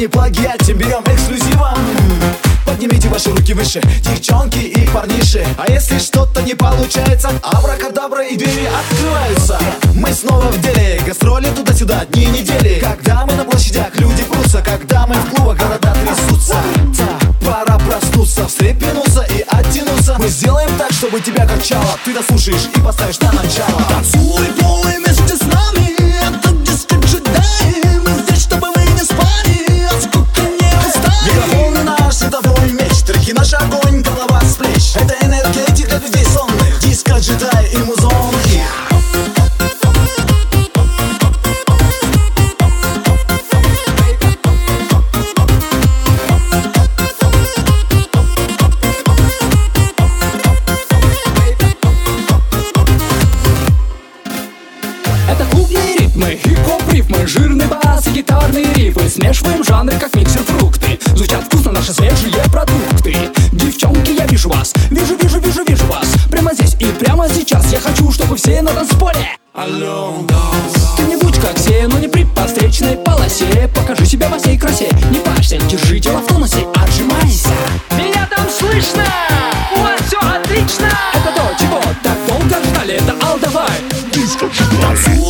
не плагиатим, берем эксклюзивом. Поднимите ваши руки выше, девчонки и парниши. А если что-то не получается, абракадабра и двери открываются. Мы снова в деле, гастроли туда-сюда, дни и недели. Когда мы на площадях, люди прутся. Когда мы в клубах, города трясутся. Пора проснуться, встрепенуться и оттянуться. Мы сделаем так, чтобы тебя качало. Ты дослушаешь и поставишь на начало. Танцуй полный вместе с нами, это диско джедаи. Мы здесь, чтобы мы не спали, от скуки не устали. Микрофон наш световой меч, треки наш огонь, голова с плеч. Это энергетика людей сонных, диско джедай и музон их. Это клубные ритмы, хип-хоп рифмы, жирный бас и гитарные рифы. Смешиваем жанры, как миксер фрукты. Звучат вкусно наши свежие продукты. Девчонки, я вижу вас, вижу вас. Прямо здесь и прямо сейчас я хочу, чтобы все на танцполе. Ты не будь как все, но не при встречной полосе. Покажи себя во всей красе, не парься, держи тело в тонусе, отжимайся. Меня там слышно, у вас все отлично. Это то, чего так долго ждали, это All Давай. Танцуй